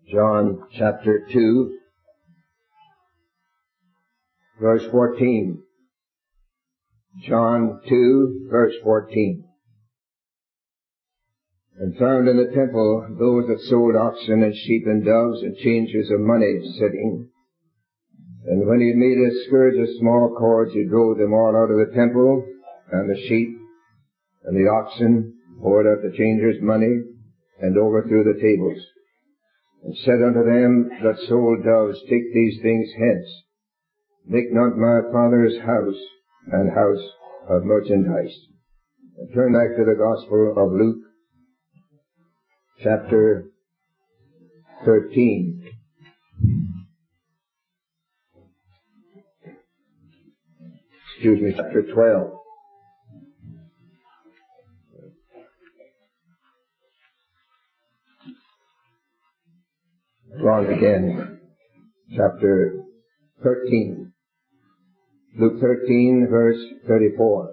John chapter 2, verse 14. John 2, verse 14. And found in the temple those that sold oxen and sheep and doves and changers of money sitting. And when he had made a scourge of small cords, he drove them all out of the temple, and the sheep and the oxen, poured out the changers' money, and overthrew the tables. And said unto them that sold doves, Take these things hence. Make not my Father's house an house of merchandise. And turn back to the Gospel of Luke, chapter 13. Chapter 12. Wrong again. Chapter 13. Luke 13, verse 34.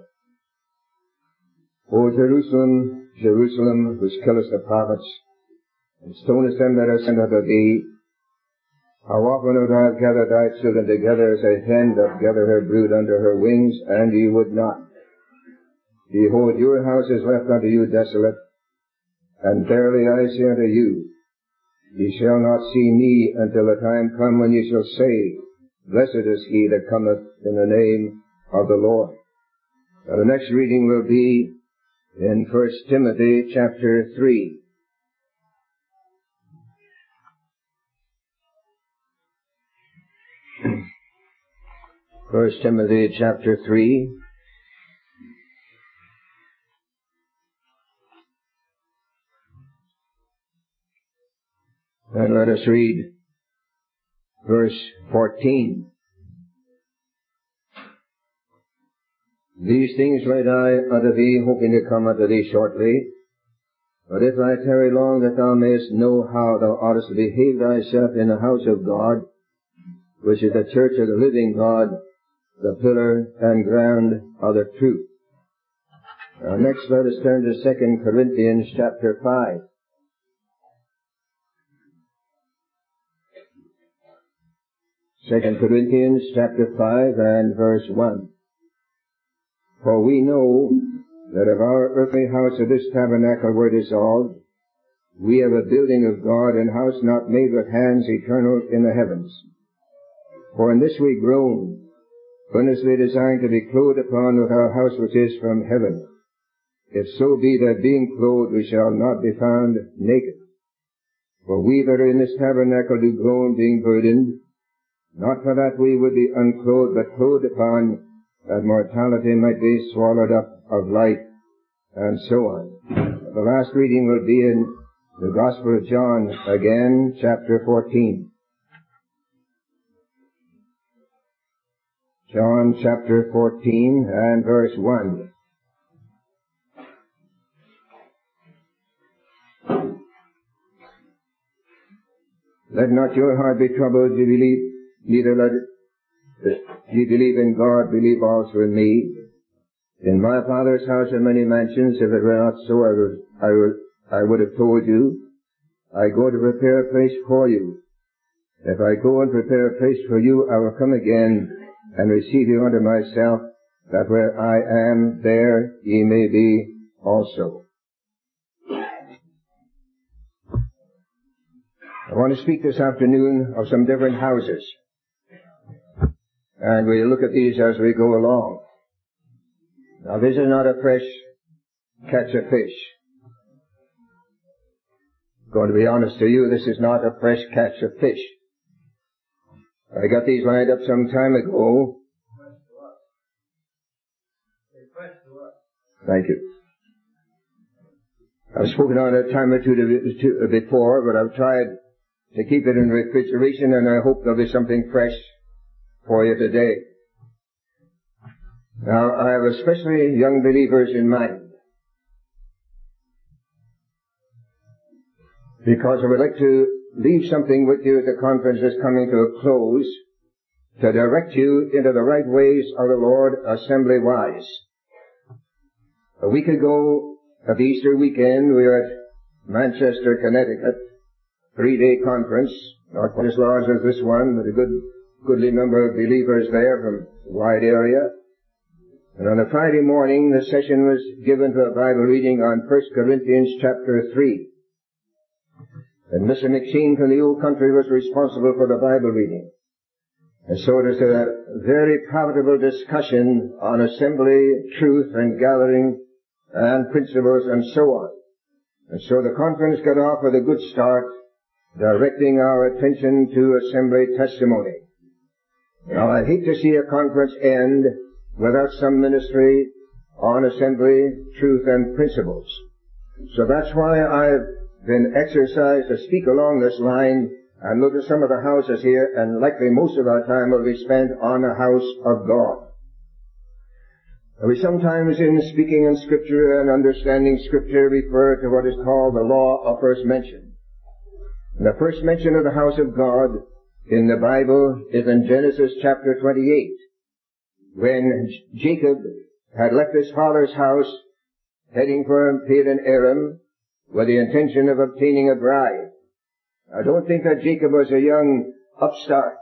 O Jerusalem, Jerusalem, which killest the prophets, and stonest them that are sent unto thee, how often would I have gathered thy children together as a hen doth gather her brood under her wings, and ye would not. Behold, your house is left unto you desolate, and verily I say unto you, ye shall not see me until the time come when ye shall say, Blessed is he that cometh in the name of the Lord. Now the next reading will be in 1 Timothy chapter 3. 1 Timothy chapter 3. And let us read verse 14. These things write I unto thee, hoping to come unto thee shortly. But if I tarry long, that thou mayest know how thou oughtest to behave thyself in the house of God, which is the church of the living God, the pillar and ground of the truth. Now next let us turn to 2 Corinthians chapter 5. 2 Corinthians chapter 5 and verse 1. For we know that if our earthly house of this tabernacle were dissolved, we have a building of God, an house not made with hands, eternal in the heavens. For in this we groan, earnestly desiring to be clothed upon with our house which is from heaven. If so be that being clothed we shall not be found naked. For we that are in this tabernacle do groan, being burdened, not for that we would be unclothed, but clothed upon, that mortality might be swallowed up of life, and so on. The last reading will be in the Gospel of John, again, chapter 14. John chapter 14 and verse 1. Let not your heart be troubled, ye believe, neither let ye believe in God, believe also in me. In my Father's house are many mansions. If it were not so, I would have told you. I go to prepare a place for you. If I go and prepare a place for you, I will come again and receive you unto myself, that where I am, there ye may be also. I want to speak this afternoon of some different houses. And we'll look at these as we go along. Now this is not a fresh catch of fish. I'm going to be honest to you, this is not a fresh catch of fish. I got these lined up some time ago. Thank you. I've spoken on it a time or two before, but I've tried to keep it in refrigeration, and I hope there'll be something fresh for you today. Now, I have especially young believers in mind, because I would like to leave something with you as the conference is coming to a close, to direct you into the right ways of the Lord, assembly-wise. A week ago, at the Easter weekend, we were at Manchester, Connecticut, 3-day conference, not quite as large as this one, but a goodly number of believers there from a wide area. And on a Friday morning, the session was given to a Bible reading on 1 Corinthians chapter 3. And Mr. McSheen from the old country was responsible for the Bible reading. And so it was a very profitable discussion on assembly, truth, and gathering, and principles, and so on. And so the conference got off with a good start, directing our attention to assembly testimony. Now, I hate to see a conference end without some ministry on assembly, truth, and principles. So that's why I've been exercised to speak along this line and look at some of the houses here, and likely most of our time will be spent on the house of God. We sometimes, in speaking in Scripture and understanding Scripture, refer to what is called the law of first mention. And the first mention of the house of God in the Bible is in Genesis chapter 28, when Jacob had left his father's house, heading for Padan-Aram, with the intention of obtaining a bride. I don't think that Jacob was a young upstart,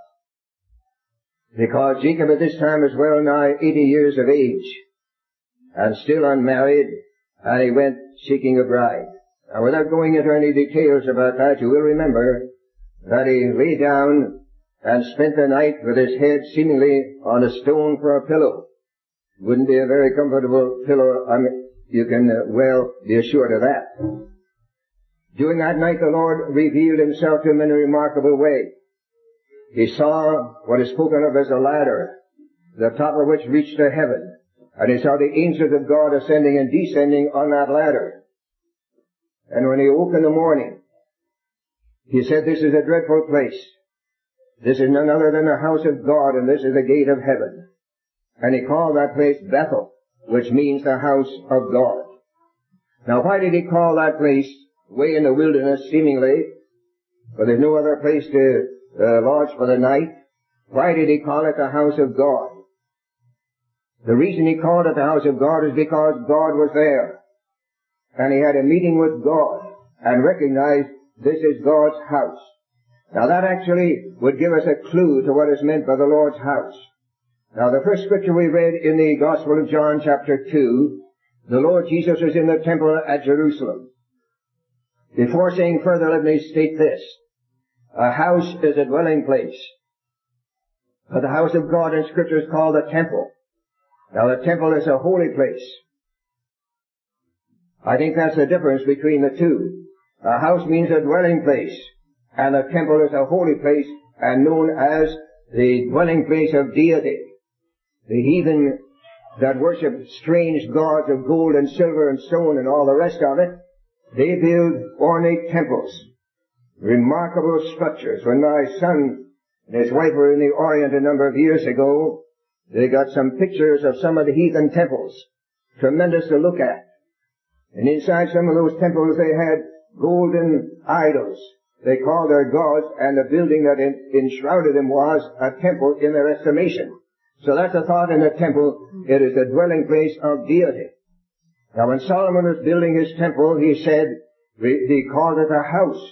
because Jacob at this time was well nigh 80 years of age, and still unmarried, and he went seeking a bride. Now, without going into any details about that, you will remember that he lay down and spent the night with his head seemingly on a stone for a pillow. Wouldn't be a very comfortable pillow, you can well be assured of that. During that night the Lord revealed himself to him in a remarkable way. He saw what is spoken of as a ladder, the top of which reached to heaven. And he saw the angels of God ascending and descending on that ladder. And when he woke in the morning, he said, "This is a dreadful place. This is none other than the house of God, and this is the gate of heaven." And he called that place Bethel, which means the house of God. Now, why did he call that place way in the wilderness, seemingly, but there's no other place to lodge for the night? Why did he call it the house of God? The reason he called it the house of God is because God was there. And he had a meeting with God and recognized this is God's house. Now that actually would give us a clue to what is meant by the Lord's house. Now the first scripture we read in the Gospel of John chapter 2, the Lord Jesus was in the temple at Jerusalem. Before saying further, let me state this. A house is a dwelling place. But the house of God in Scripture is called a temple. Now the temple is a holy place. I think that's the difference between the two. A house means a dwelling place, and a temple is a holy place and known as the dwelling place of deity. The heathen that worship strange gods of gold and silver and stone and all the rest of it, they build ornate temples, remarkable structures. When my son and his wife were in the Orient a number of years ago, they got some pictures of some of the heathen temples, tremendous to look at. And inside some of those temples they had golden idols. They called their gods, and the building that enshrouded them was a temple in their estimation. So that's a thought in a temple. It is the dwelling place of deity. Now when Solomon was building his temple, he said, he called it a house.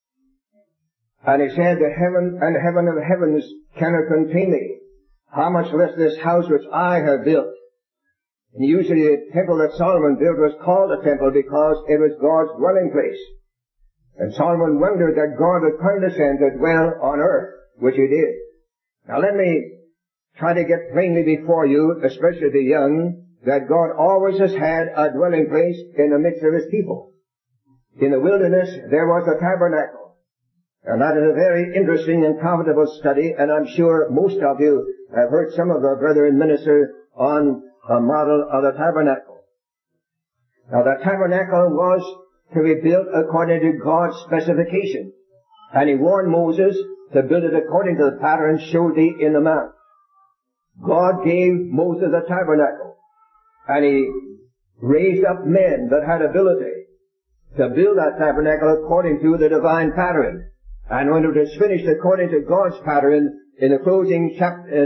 And he said, the heaven and heaven of heavens cannot contain thee. How much less this house which I have built. And usually the temple that Solomon built was called a temple because it was God's dwelling place. And Solomon wondered that God would condescend to dwell on earth, which he did. Now let me try to get plainly before you, especially the young, that God always has had a dwelling place in the midst of his people. In the wilderness there was a tabernacle. And that is a very interesting and profitable study, and I'm sure most of you have heard some of our brethren minister on a model of the tabernacle. Now the tabernacle was to be built according to God's specification. And he warned Moses to build it according to the pattern showed thee in the mount. God gave Moses a tabernacle. And he raised up men that had ability to build that tabernacle according to the divine pattern. And when it was finished according to God's pattern, in the closing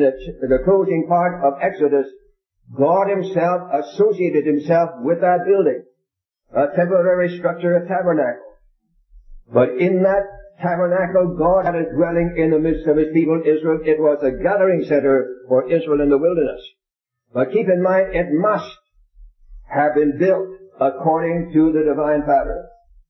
part of Exodus, God himself associated himself with that building. A temporary structure, a tabernacle. But in that tabernacle, God had a dwelling in the midst of His people, Israel. It was a gathering center for Israel in the wilderness. But keep in mind, it must have been built according to the divine pattern.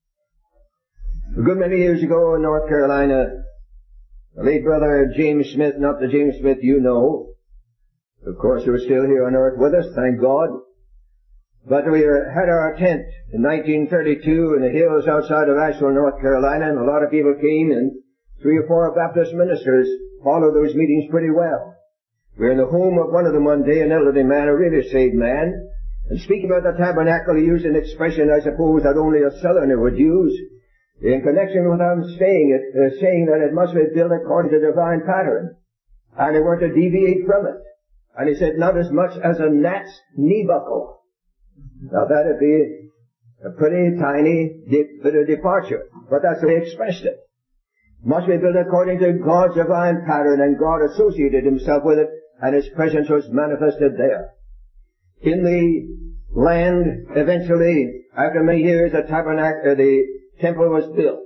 A good many years ago in North Carolina, the late brother James Smith, not the James Smith you know, of course, who is still here on earth with us, thank God. But we had our tent in 1932 in the hills outside of Asheville, North Carolina, and a lot of people came, and 3 or 4 Baptist ministers followed those meetings pretty well. We were in the home of one of them one day, an elderly man, a really saved man, and speaking about the tabernacle, he used an expression, I suppose, that only a southerner would use, in connection with what I'm saying that it must be built according to divine pattern, and they were to deviate from it. And he said, not as much as a gnat's knee buckle. Now that'd be a pretty tiny bit of departure, but that's the way he expressed it. Must be built according to God's divine pattern, and God associated Himself with it, and His presence was manifested there. In the land, eventually, after many years, the temple was built.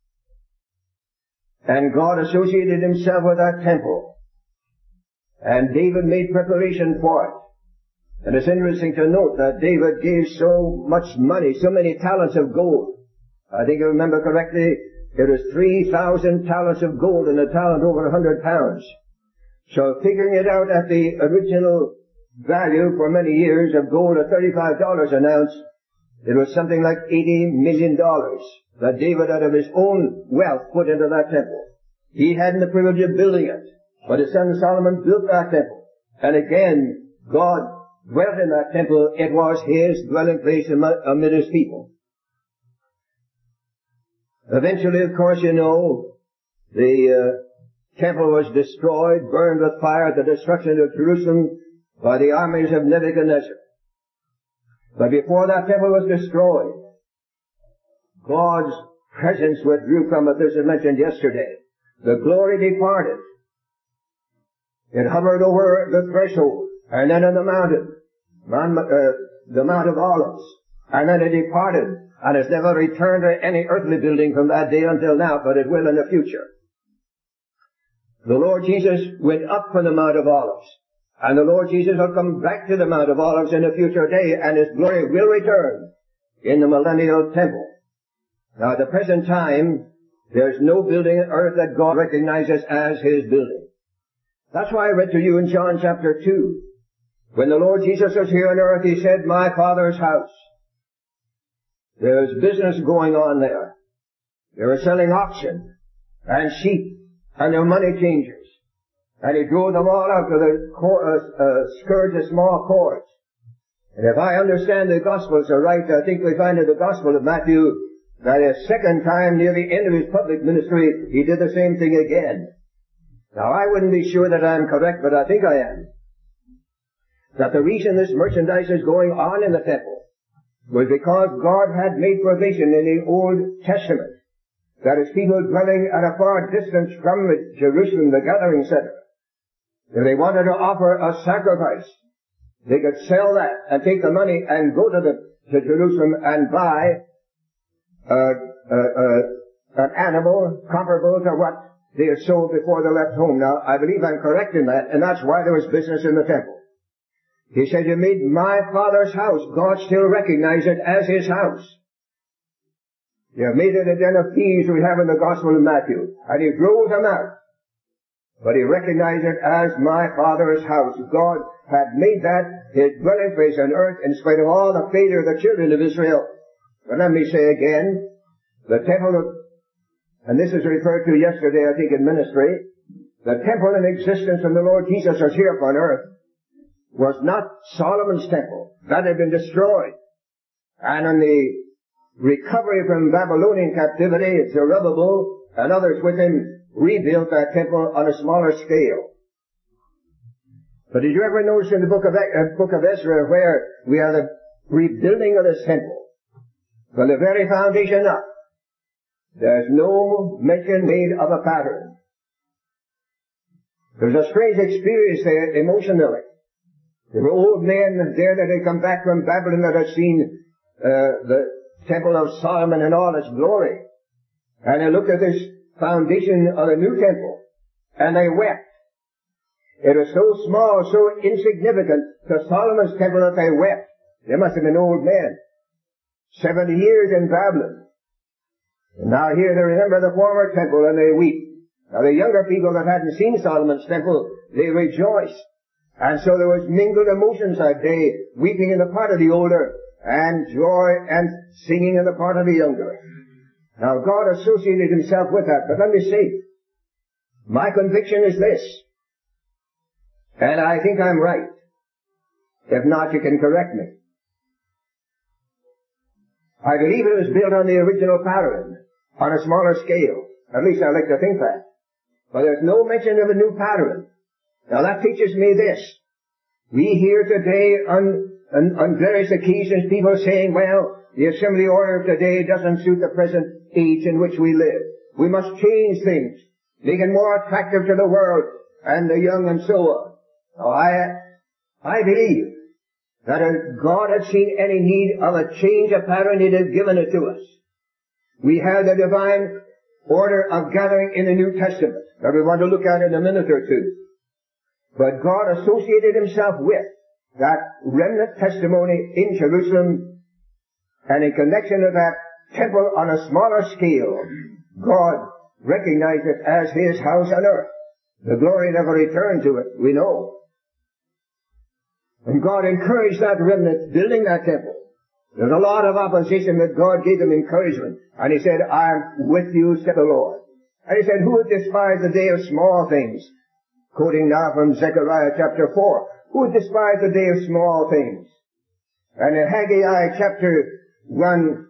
And God associated Himself with that temple. And David made preparation for it. And it's interesting to note that David gave so much money, so many talents of gold. I think I remember correctly, it was 3,000 talents of gold and a talent over 100 pounds. So figuring it out at the original value for many years of gold at $35 an ounce, it was something like $80 million that David out of his own wealth put into that temple. He hadn't the privilege of building it, but his son Solomon built that temple. And again, God dwelt in that temple. It was His dwelling place amid His people. Eventually, of course, you know, the temple was destroyed, burned with fire at the destruction of Jerusalem by the armies of Nebuchadnezzar. But before that temple was destroyed, God's presence withdrew from it. This was mentioned yesterday. The glory departed. It hovered over the threshold, and then on the mountain, the Mount of Olives, and then it departed, and has never returned to any earthly building from that day until now, but it will in the future. The Lord Jesus went up from the Mount of Olives, and the Lord Jesus will come back to the Mount of Olives in a future day, and His glory will return in the millennial temple. Now at the present time, there's no building on earth that God recognizes as His building. That's why I read to you in John chapter 2. When the Lord Jesus was here on earth, He said, my Father's house. There's business going on there. They were selling oxen and sheep, and their money changers. And He drove them all out with a scourge of small cords. And if I understand the Gospels aright, I think we find in the Gospel of Matthew that a second time near the end of His public ministry, He did the same thing again. Now I wouldn't be sure that I'm correct, but I think I am. That the reason this merchandise is going on in the temple was because God had made provision in the Old Testament that His people dwelling at a far distance from Jerusalem, the gathering center, if they wanted to offer a sacrifice, they could sell that and take the money and go to Jerusalem and buy an animal comparable to what they had sold before they left home. Now, I believe I'm correct in that, and that's why there was business in the temple. He said, you made my Father's house. God still recognized it as His house. You have made it a den of thieves we have in the Gospel of Matthew. And He drove them out. But He recognized it as my Father's house. God had made that His dwelling place on earth in spite of all the failure of the children of Israel. But let me say again, the temple, and this is referred to yesterday, I think, in ministry, the temple in existence when the Lord Jesus was here upon earth was not Solomon's temple. That had been destroyed. And in the recovery from Babylonian captivity, Zerubbabel and others with him rebuilt that temple on a smaller scale. But did you ever notice in the book of Ezra where we are the rebuilding of this temple from the very foundation up? There's no mention made of a pattern. There's a strange experience there emotionally. There were old men there that had come back from Babylon that had seen the temple of Solomon in all its glory. And they looked at this foundation of the new temple, and they wept. It was so small, so insignificant to Solomon's temple that they wept. They must have been old men. 70 years in Babylon. And now here they remember the former temple and they weep. Now the younger people that hadn't seen Solomon's temple, they rejoiced. And so there was mingled emotions that day, weeping in the part of the older, and joy and singing in the part of the younger. Now God associated himself with that, but let me say, my conviction is this, and I think I'm right. If not, you can correct me. I believe it was built on the original pattern, on a smaller scale. At least I like to think that. But there's no mention of a new pattern. Now that teaches me this. We hear today on various occasions people saying, well, the assembly order of today doesn't suit the present age in which we live. We must change things, make it more attractive to the world and the young and so on. Now I believe that if God had seen any need of a change of pattern, He'd have given it to us. We have the divine order of gathering in the New Testament that we want to look at in a minute or two. But God associated Himself with that remnant testimony in Jerusalem, and in connection with that temple on a smaller scale, God recognized it as His house on earth. The glory never returned to it, we know. And God encouraged that remnant building that temple. There's a lot of opposition, but God gave them encouragement. And He said, I'm with you, said the Lord. And He said, who would despise the day of small things? Quoting now from Zechariah chapter 4. Who would despise the day of small things? And in Haggai chapter 1,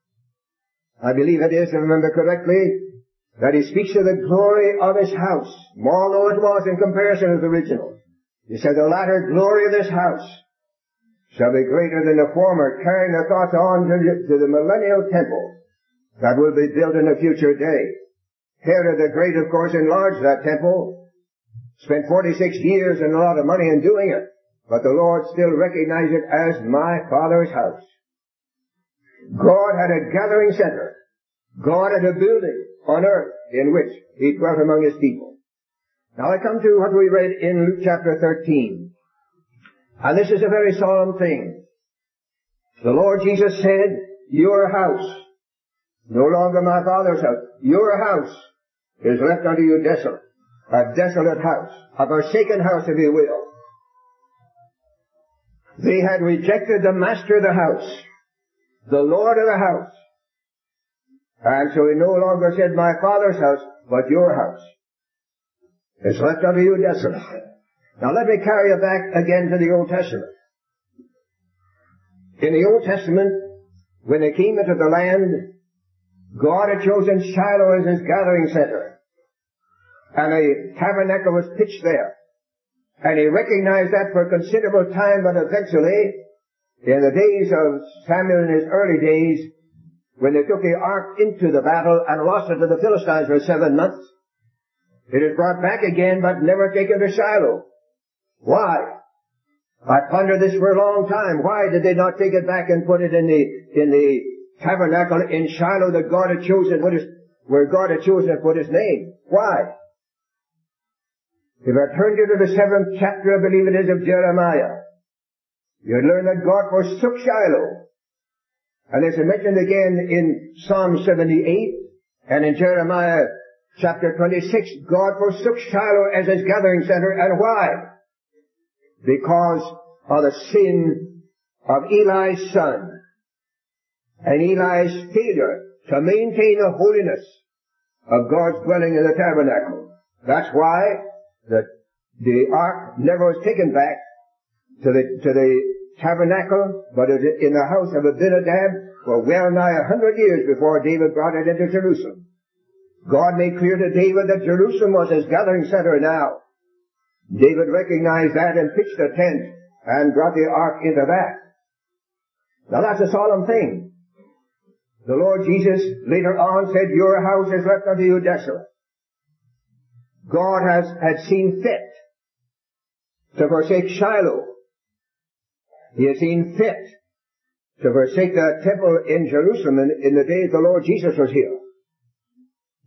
I believe it is, if I remember correctly, that he speaks of the glory of His house, small though it was in comparison with the original. He said, the latter glory of this house shall be greater than the former, carrying the thoughts on to the millennial temple that will be built in a future day. Herod the Great, of course, enlarged that temple, spent 46 years and a lot of money in doing it, but the Lord still recognized it as my Father's house. God had a gathering center. God had a building on earth in which He dwelt among His people. Now I come to what we read in Luke chapter 13. And this is a very solemn thing. The Lord Jesus said, your house, no longer my Father's house, your house is left unto you desolate. A desolate house, a forsaken house, if you will. They had rejected the master of the house, the Lord of the house. And so He no longer said, my Father's house, but your house. It's left unto you desolate. Now let me carry you back again to the Old Testament. In the Old Testament, when they came into the land, God had chosen Shiloh as His gathering center. And a tabernacle was pitched there. And He recognized that for a considerable time, but eventually, in the days of Samuel in his early days, when they took the ark into the battle and lost it to the Philistines for 7 months, it is brought back again, but never taken to Shiloh. Why? I pondered this for a long time. Why did they not take it back and put it in the tabernacle in Shiloh that God had chosen, where God had chosen to put His name? Why? If I turned you to the 7th chapter, I believe it is, of Jeremiah, you'd learn that God forsook Shiloh. And this is mentioned again in Psalm 78 and in Jeremiah chapter 26. God forsook Shiloh as His gathering center. And why? Because of the sin of Eli's son and Eli's failure to maintain the holiness of God's dwelling in the tabernacle. That's why the ark never was taken back to the tabernacle, but in the house of Abinadab for well nigh 100 years before David brought it into Jerusalem. God made clear to David that Jerusalem was His gathering center now. David recognized that and pitched a tent and brought the ark into that. Now that's a solemn thing. The Lord Jesus later on said, your house is left unto you desolate. God had seen fit to forsake Shiloh. He had seen fit to forsake the temple in Jerusalem in the days the Lord Jesus was here.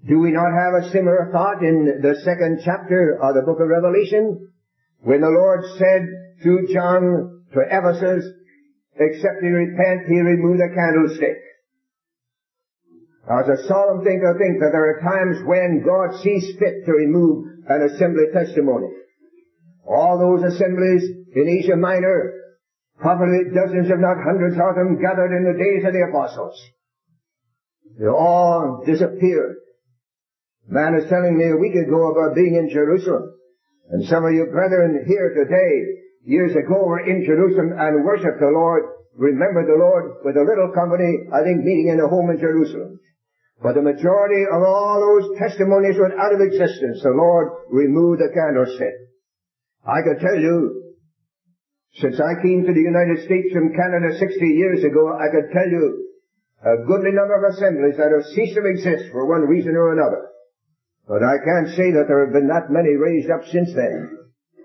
Do we not have a similar thought in the 2nd chapter of the book of Revelation, when the Lord said through John to Ephesus, except ye repent, he remove the candlestick. Now, it's a solemn thing to think that there are times when God sees fit to remove an assembly testimony. All those assemblies in Asia Minor, probably dozens if not hundreds of them gathered in the days of the apostles. They all disappeared. A man is telling me a week ago about being in Jerusalem. And some of you brethren here today, years ago, were in Jerusalem and worshiped the Lord, remembered the Lord with a little company, I think meeting in a home in Jerusalem. But the majority of all those testimonies went out of existence. The Lord removed the candlestick. I could tell you, since I came to the United States from Canada 60 years ago, I could tell you a goodly number of assemblies that have ceased to exist for one reason or another. But I can't say that there have been that many raised up since then.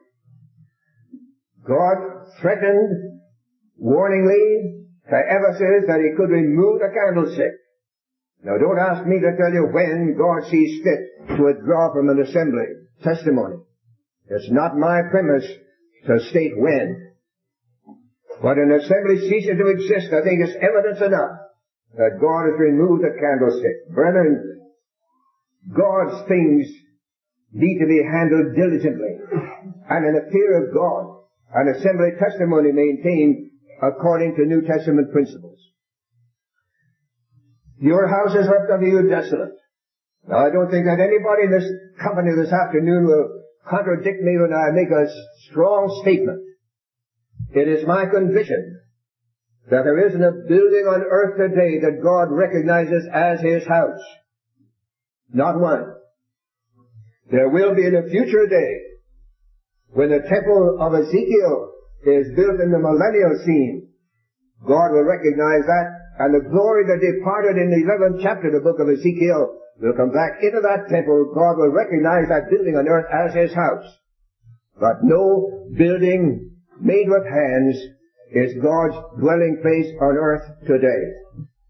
God threatened warningly to Ephesus that he could remove the candlestick. Now don't ask me to tell you when God sees fit to withdraw from an assembly testimony. It's not my premise to state when. But an assembly ceases to exist, I think it's evidence enough that God has removed the candlestick. Brethren, God's things need to be handled diligently and in the fear of God. An assembly testimony maintained according to New Testament principles. Your house is left unto you desolate. Now I don't think that anybody in this company this afternoon will contradict me when I make a strong statement. It is my conviction that there isn't a building on earth today that God recognizes as his house. Not one. There will be in a future day, when the temple of Ezekiel is built in the millennial scene, God will recognize that, and the glory that departed in the 11th chapter of the book of Ezekiel will come back into that temple. God will recognize that building on earth as his house. But no building made with hands is God's dwelling place on earth today.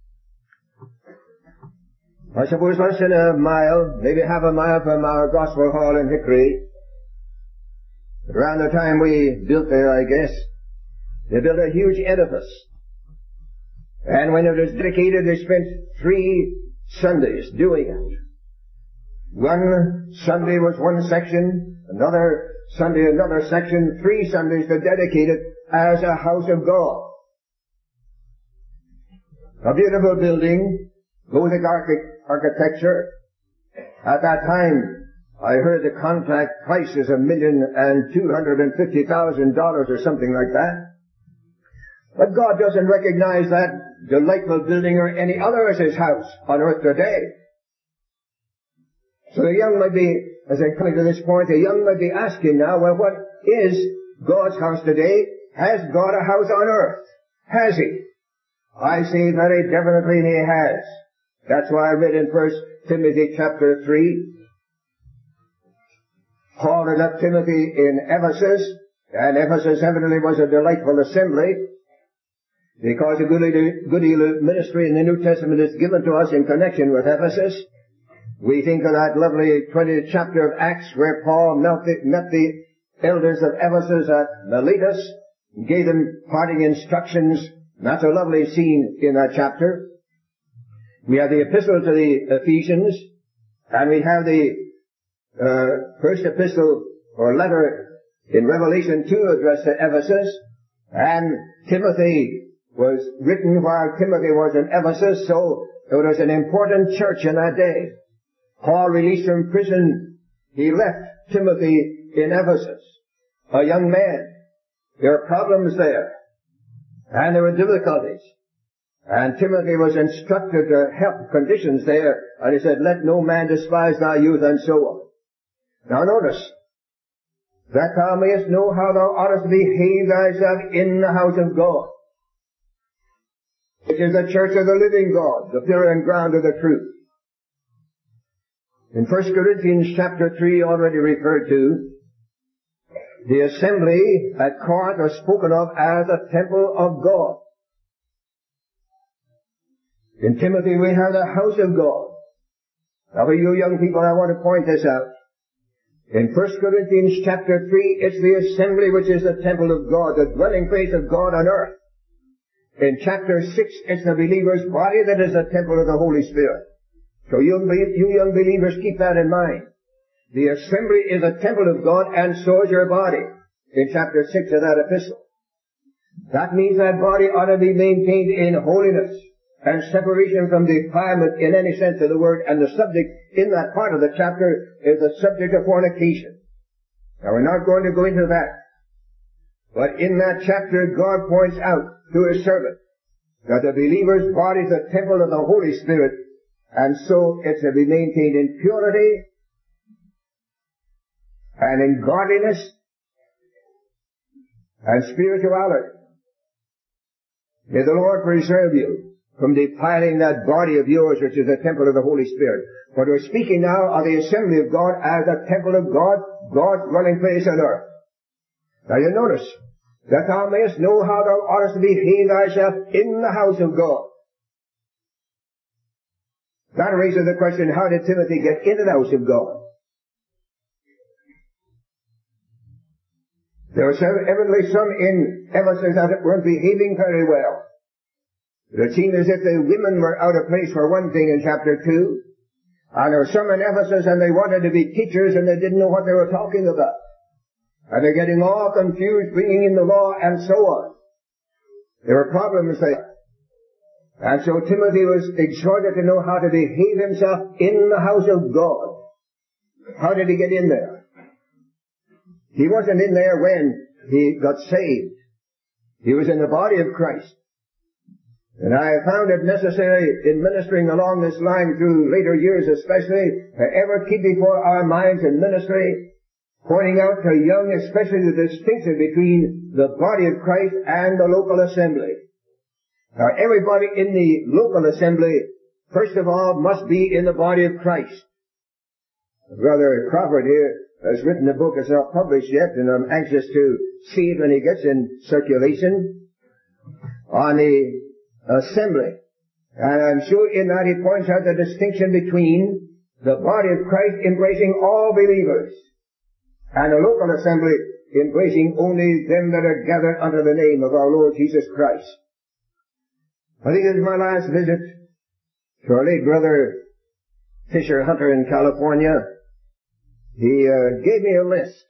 I suppose less than a mile, maybe half a mile from our gospel hall in Hickory, around the time we built there, I guess, they built a huge edifice. And when it was dedicated, they spent 3 Sundays doing it. One Sunday was one section, another Sunday another section, 3 Sundays to dedicate it as a house of God. A beautiful building, Gothic architecture. At that time, I heard the contract price is $1,250,000 or something like that. But God doesn't recognize that delightful building or any other as his house on earth today. So the young might be, as I come to this point, the young might be asking now, well, what is God's house today? Has God a house on earth? Has he? I say very definitely he has. That's why I read in 1 Timothy chapter 3. Paul had left Timothy in Ephesus, and Ephesus evidently was a delightful assembly, because a good deal of ministry in the New Testament is given to us in connection with Ephesus. We think of that lovely 20th chapter of Acts where Paul met the elders of Ephesus at Miletus, and gave them parting instructions. That's a lovely scene in that chapter. We have the epistle to the Ephesians, and we have the first epistle or letter in Revelation 2 addressed to Ephesus, and Timothy was written while Timothy was in Ephesus, so it was an important church in that day. Paul, released from prison, he left Timothy in Ephesus, a young man. There were problems there, and there were difficulties. And Timothy was instructed to help conditions there, and he said, let no man despise thy youth, and so on. Now notice, that thou mayest know how thou oughtest to behave thyself in the house of God, which is the church of the living God, the pillar and ground of the truth. In 1 Corinthians chapter 3, already referred to, the assembly at Corinth was spoken of as a temple of God. In Timothy we have the house of God. Now for you young people, I want to point this out. In 1 Corinthians chapter 3, it's the assembly which is the temple of God, the dwelling place of God on earth. In chapter 6, it's the believer's body that is the temple of the Holy Spirit. So you young believers, keep that in mind. The assembly is a temple of God, and so is your body, in chapter 6 of that epistle. That means that body ought to be maintained in holiness and separation from defilement in any sense of the word, and the subject in that part of the chapter is the subject of fornication. Now we're not going to go into that, but in that chapter God points out to His servant that the believer's body is the temple of the Holy Spirit, and so it's to be maintained in purity and in godliness and spirituality. May the Lord preserve you from defiling that body of yours, which is the temple of the Holy Spirit. But we're speaking now of the assembly of God as the temple of God, God's dwelling place on earth. Now you notice that thou mayest know how thou oughtest to behave thyself in the house of God. That raises the question, how did Timothy get into the house of God? There were evidently some in Ephesus that weren't behaving very well. It seemed as if the women were out of place for one thing in chapter 2. And there were some in Ephesus and they wanted to be teachers and they didn't know what they were talking about. And they're getting all confused, bringing in the law and so on. There were problems there. And so Timothy was exhorted to know how to behave himself in the house of God. How did he get in there? He wasn't in there when he got saved. He was in the body of Christ. And I found it necessary in ministering along this line through later years especially, to ever keep before our minds in ministry, pointing out to young especially the distinction between the body of Christ and the local assembly. Now everybody in the local assembly, first of all, must be in the body of Christ. Brother Crawford here has written a book that's not published yet, and I'm anxious to see it when it gets in circulation, on the assembly. And I'm sure in that he points out the distinction between the body of Christ embracing all believers and the local assembly embracing only them that are gathered under the name of our Lord Jesus Christ. I think it was my last visit to our late brother Fisher Hunter in California. He gave me a list.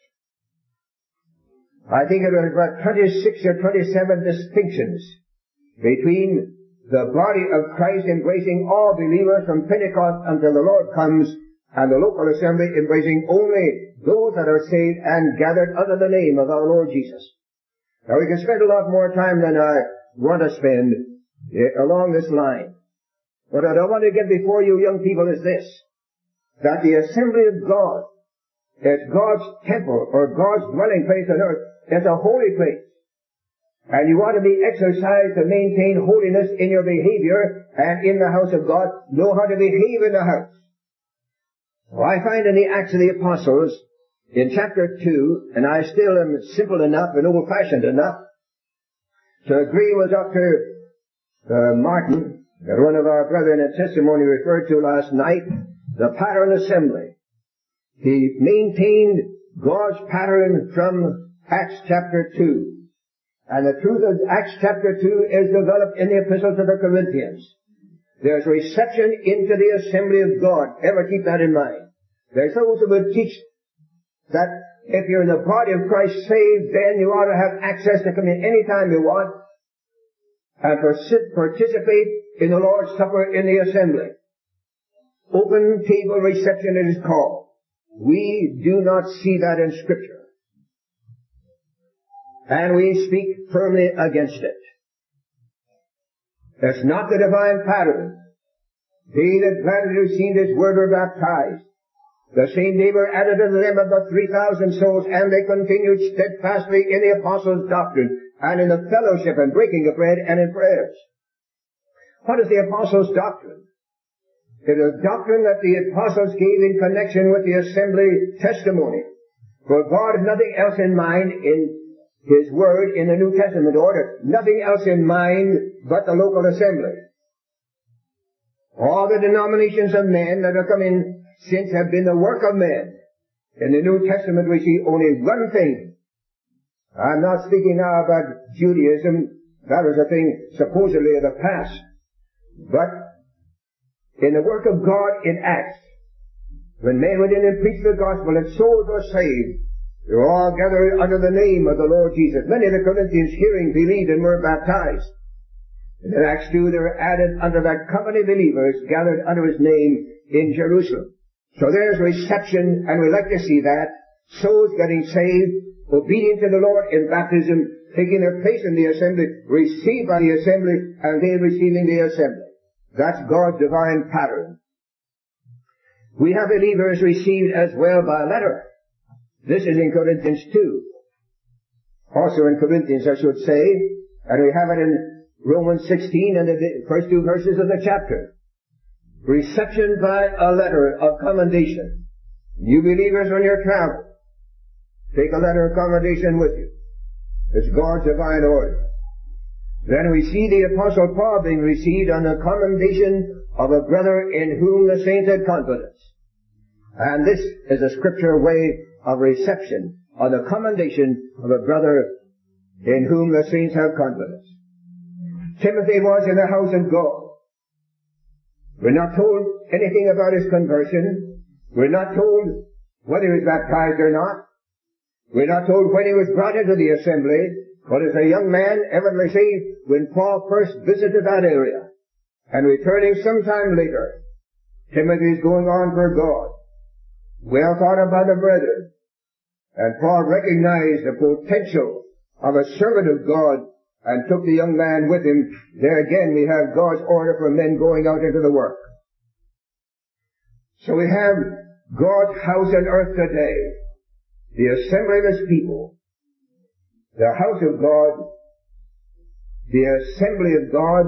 I think it was about 26 or 27 distinctions between the body of Christ embracing all believers from Pentecost until the Lord comes, and the local assembly embracing only those that are saved and gathered under the name of our Lord Jesus. Now we can spend a lot more time than I want to spend along this line. What I want to get before you young people is this, that the assembly of God is God's temple or God's dwelling place on earth. It's a holy place. And you ought to be exercised to maintain holiness in your behavior and in the house of God. Know how to behave in the house. Well, I find in the Acts of the Apostles, in chapter 2, and I still am simple enough and old-fashioned enough to agree with Dr. Martin, that one of our brethren in testimony referred to last night, the pattern assembly. He maintained God's pattern from Acts chapter 2. And the truth of Acts chapter 2 is developed in the epistle to the Corinthians. There's reception into the assembly of God. Ever keep that in mind. There's those who would teach that if you're in the body of Christ saved, then you ought to have access to come in any time you want and participate in the Lord's Supper in the assembly. Open table reception it is called. We do not see that in Scripture. And we speak firmly against it. It's not the divine pattern. They that gladly received His word were baptized. The same day were added unto them about 3,000 souls, and they continued steadfastly in the apostles' doctrine, and in the fellowship and breaking of bread and in prayers. What is the apostles' doctrine? It is doctrine that the apostles gave in connection with the assembly testimony. For God has nothing else in mind in His Word in the New Testament order, nothing else in mind but the local assembly. All the denominations of men that have come in since have been the work of men. In the New Testament we see only one thing. I'm not speaking now about Judaism. That was a thing supposedly of the past. But in the work of God in Acts, when men went in and preached the gospel and souls were saved, they were all gathered under the name of the Lord Jesus. Many of the Corinthians hearing believed and were baptized. And in Acts 2 they were added under that company of believers gathered under his name in Jerusalem. So there's reception, and we like to see that. Souls getting saved, obedient to the Lord in baptism, taking their place in the assembly, received by the assembly, and they receiving the assembly. That's God's divine pattern. We have believers received as well by letter. This is in Corinthians 2. Also in Corinthians, I should say, and we have it in Romans 16 and the first 2 verses of the chapter. Reception by a letter of commendation. You believers, when you travel, take a letter of commendation with you. It's God's divine order. Then we see the Apostle Paul being received on the commendation of a brother in whom the saints had confidence. And this is a scripture way of reception, on the commendation of a brother in whom the saints have confidence. Timothy was in the house of God. We're not told anything about his conversion. We're not told whether he was baptized or not. We're not told when he was brought into the assembly, but as a young man, evidently saved when Paul first visited that area. And returning sometime later, Timothy is going on for God. Well thought of by the brethren. And Paul recognized the potential of a servant of God and took the young man with him. There again we have God's order for men going out into the work. So we have God's house on earth today. The assembly of his people. The house of God. The assembly of God.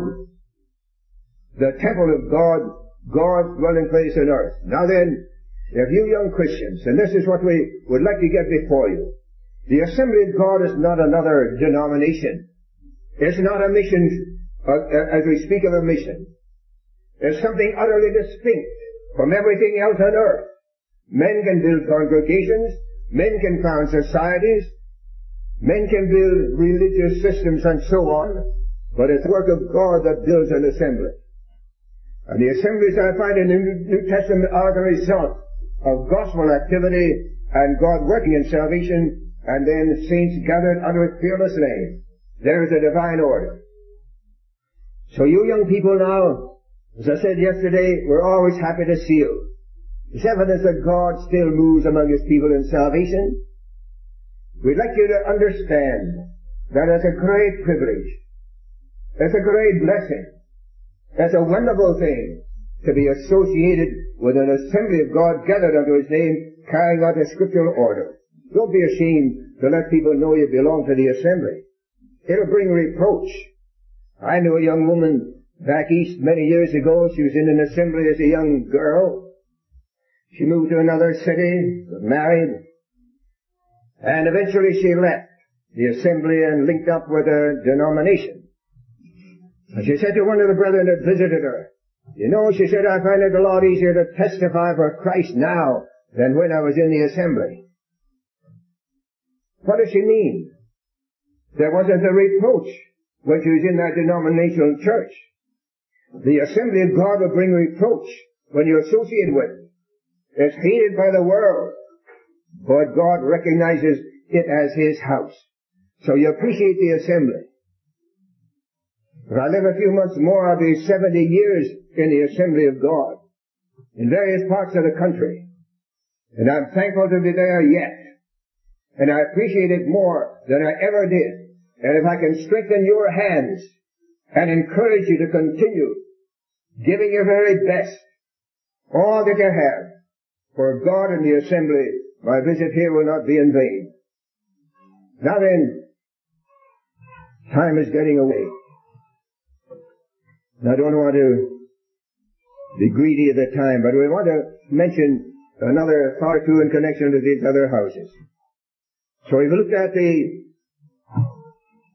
The temple of God. God's dwelling place on earth. Now then, if you young Christians, and this is what we would like to get before you, the assembly of God is not another denomination. It's not a mission, as we speak of a mission. It's something utterly distinct from everything else on earth. Men can build congregations, men can found societies, men can build religious systems and so on, but it's the work of God that builds an assembly. And the assemblies I find in the New Testament are the result of gospel activity and God working in salvation, and then saints gathered under his fearless name. There is a divine order. So you young people now, as I said yesterday, we're always happy to see you. It's evidence that God still moves among his people in salvation. We'd like you to understand that it's a great privilege. It's a great blessing. It's a wonderful thing to be associated with an assembly of God gathered unto his name, carrying out a scriptural order. Don't be ashamed to let people know you belong to the assembly. It'll bring reproach. I knew a young woman back east many years ago. She was in an assembly as a young girl. She moved to another city, was married, and eventually she left the assembly and linked up with a denomination. And she said to one of the brethren that visited her, you know, she said, I find it a lot easier to testify for Christ now than when I was in the assembly. What does she mean? There wasn't a reproach when she was in that denominational church. The assembly of God will bring reproach when you associate with it. It's hated by the world, but God recognizes it as his house. So you appreciate the assembly. If I live a few months more, I'll be 70 years in the assembly of God in various parts of the country. And I'm thankful to be there yet. And I appreciate it more than I ever did. And if I can strengthen your hands and encourage you to continue giving your very best, all that you have, for God and the assembly, my visit here will not be in vain. Now then, time is getting away. And I don't want to be greedy of the time, but we want to mention another thought or two in connection with these other houses. So we've looked at the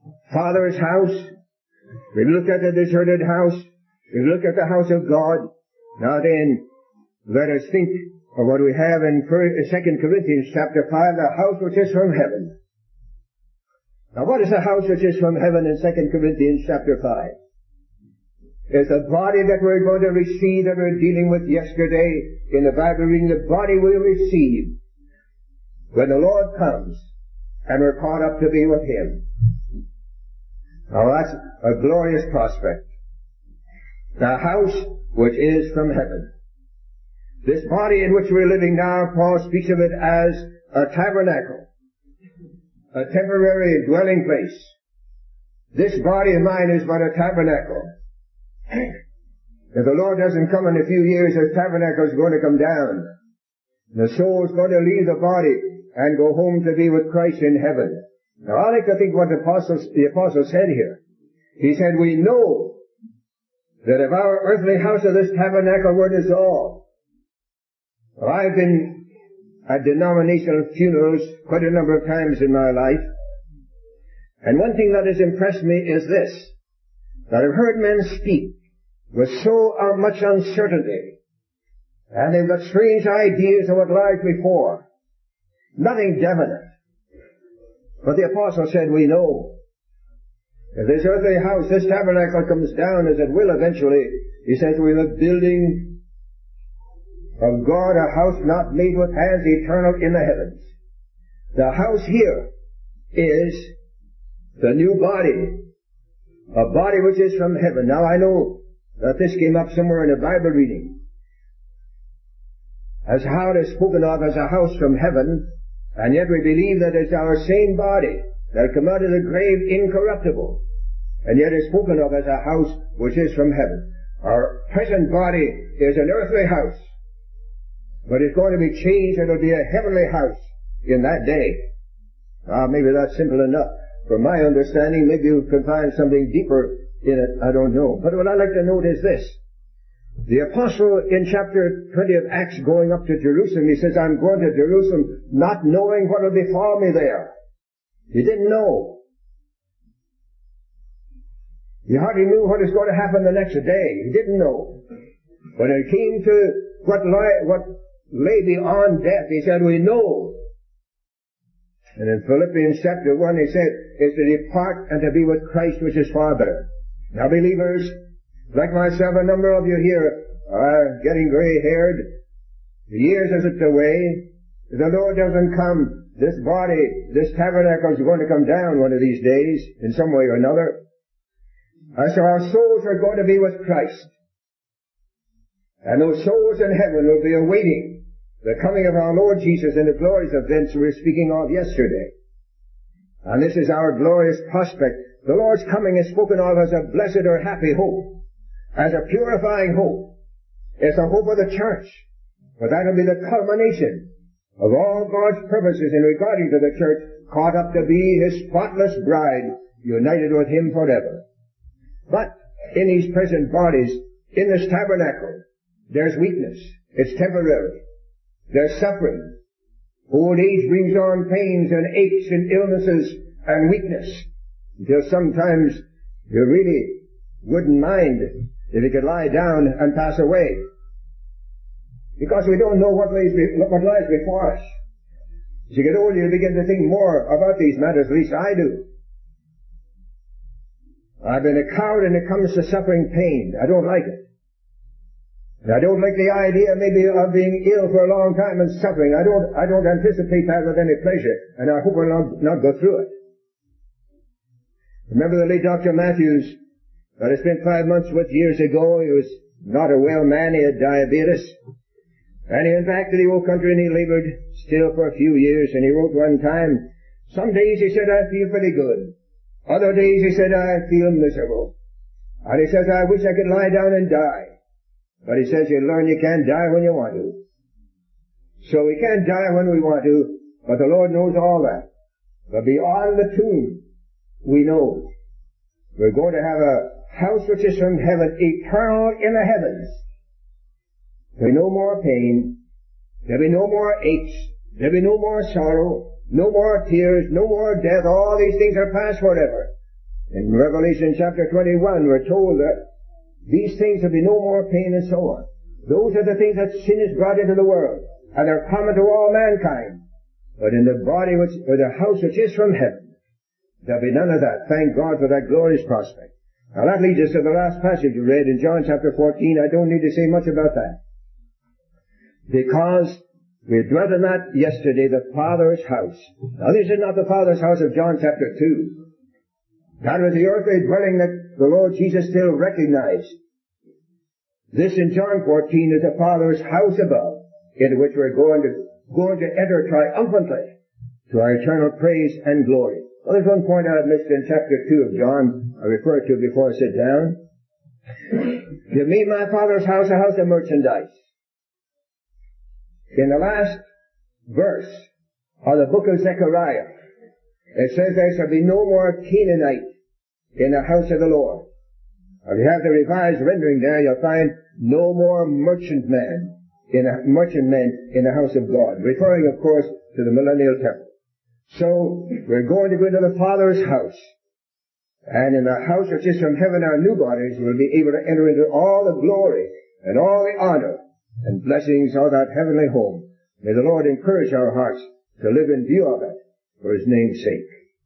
Father's house, we've looked at the deserted house, we've looked at the house of God, Now then, let us think of what we have in 2 Corinthians chapter 5, the house which is from heaven. Now what is the house which is from heaven in 2 Corinthians chapter 5? It's the body that we're going to receive that we're dealing with yesterday in the Bible reading. The body we'll receive when the Lord comes and we're caught up to be with Him. Now that's a glorious prospect. The house which is from heaven. This body in which we're living now, Paul speaks of it as a tabernacle, a temporary dwelling place. This body of mine is but a tabernacle. If the Lord doesn't come in a few years, the tabernacle is going to come down. The soul is going to leave the body and go home to be with Christ in heaven. Now I like to think what the apostle said here. He said, we know that if our earthly house of this tabernacle were dissolved. Well, I've been at denominational funerals quite a number of times in my life. And one thing that has impressed me is this, that I've heard men speak with so much uncertainty, and they've got strange ideas of what lies before. Nothing definite. But the apostle said, we know. If this earthly house, this tabernacle comes down, as it will eventually, he says, we're the building of God, a house not made with hands, eternal in the heavens. The house here is the new body, a body which is from heaven. Now I know that this came up somewhere in a Bible reading, as how it is spoken of as a house from heaven, and yet we believe that it's our same body that come out of the grave incorruptible, and yet is spoken of as a house which is from heaven. Our present body is an earthly house, but it's going to be changed. It'll be a heavenly house in that day. Maybe that's simple enough. From my understanding, maybe you can find something deeper in it. I don't know. But what I'd like to note is this. The apostle in chapter 20 of Acts going up to Jerusalem, he says, I'm going to Jerusalem not knowing what will befall me there. He didn't know. He hardly knew what was going to happen the next day. He didn't know. When it came to what lay beyond death, he said, we know. And in Philippians chapter 1, he said, is to depart and to be with Christ, which is far better. Now, believers, like myself, a number of you here are getting gray-haired. The years are slipped away. If the Lord doesn't come, this body, this tabernacle is going to come down one of these days, in some way or another. And so our souls are going to be with Christ. And those souls in heaven will be awaiting the coming of our Lord Jesus in the glorious events we were speaking of yesterday. And this is our glorious prospect. The Lord's coming is spoken of as a blessed or happy hope, as a purifying hope. It's the hope of the church. For that will be the culmination of all God's purposes in regarding to the church, caught up to be His spotless bride, united with Him forever. But in these present bodies, in this tabernacle, there's weakness. It's temporary. There's suffering. Old age brings on pains and aches and illnesses and weakness, until sometimes you really wouldn't mind if you could lie down and pass away. Because we don't know what lies before us. As you get older, you begin to think more about these matters, at least I do. I've been a coward when it comes to suffering pain. I don't like it. And I don't like the idea maybe of being ill for a long time and suffering. I don't anticipate that with any pleasure, and I hope I'll not go through it. Remember the late Dr. Matthews that I spent 5 months with years ago? He was not a well man. He had diabetes. And he went back to the old country and he labored still for a few years, and he wrote one time, some days he said, I feel pretty good. Other days he said, I feel miserable. And he says, I wish I could lie down and die. But he says, you learn you can't die when you want to. So we can't die when we want to, but the Lord knows all that. But beyond the tomb, we know we're going to have a house which is from heaven, eternal in the heavens. There'll be no more pain. There'll be no more aches. There'll be no more sorrow. No more tears. No more death. All these things are past forever. In Revelation chapter 21, we're told that these things will be no more pain and so on. Those are the things that sin has brought into the world, and they're common to all mankind. But in the body which, or the house which is from heaven, there'll be none of that. Thank God for that glorious prospect. Now that leads us to the last passage we read in John chapter 14. I don't need to say much about that, because we dwelt on that yesterday, the Father's house. Now this is not the Father's house of John chapter 2. That was the earthly dwelling that the Lord Jesus still recognized. This in John 14 is the Father's house above, into which we're going to enter triumphantly to our eternal praise and glory. Well, there's one point I missed in chapter 2 of John, I referred to before I sit down. You made my Father's house a house of merchandise. In the last verse of the book of Zechariah, it says there shall be no more Canaanite in the house of the Lord. If you have the revised rendering there, you'll find no more merchantmen in the house of God, referring, of course, to the millennial temple. So, we're going to go into the Father's house. And in the house which is from heaven, our new bodies will be able to enter into all the glory and all the honor and blessings of that heavenly home. May the Lord encourage our hearts to live in view of it for His name's sake.